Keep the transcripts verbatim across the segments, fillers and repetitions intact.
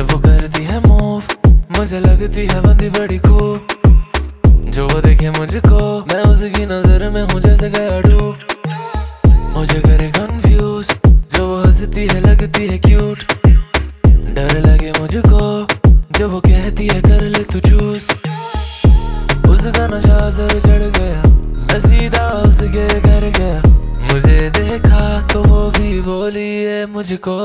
जब वो करती है मूव मुझे लगती है बंदी बड़ी खूब। जो वो देखे मुझको मैं उसकी नजर में हूँ जैसे गया डूब। मुझे करे कंफ्यूज जो वो हंसती है लगती है क्यूट। डर लगे मुझको जब वो कहती है कर ले तू चूज। उसका नशा सर चढ़ गया मैं सीधा उसके घर गया। मुझे देखा तो वो भी बोली है मुझको।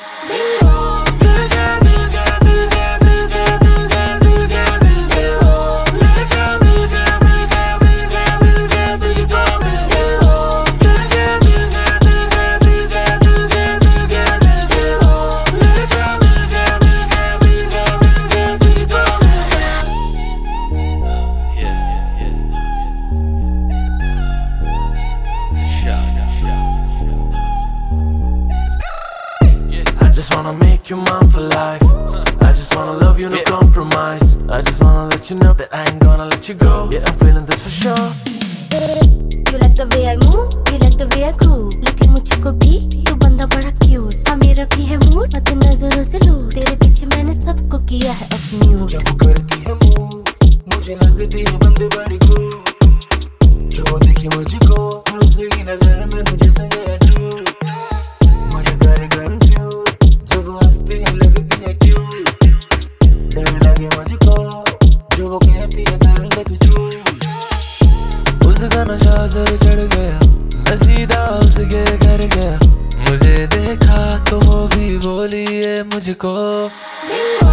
I just wanna make you mine for life. I just wanna love you, no yeah. compromise. I just wanna let you know that I ain't gonna let you go. Yeah, I'm feeling this for sure. You like the way I move, you like the way I groove. लगे मुझको भी तू बंदा बड़ा cute. हाँ मेरा भी है mood, मत नजरों से लूट. तेरे पीछे मैंने सबको किया है अपनी ऊट. जब वो करती है move, मुझे लगती है बंदे बड़ी cool. जो वो देखी मुझको, मैं उसकी नजर में हूँ जैसे गया डूब. मुझे करे confused, जब वो हंसती है लगती है cute. डर लगे मुझको, जो वो कहती है कर ले तू choose. उसका नशा सर चढ़ गया मैं सीधा उसके घर गया। मुझे देखा तो वो भी बोली है मुझको।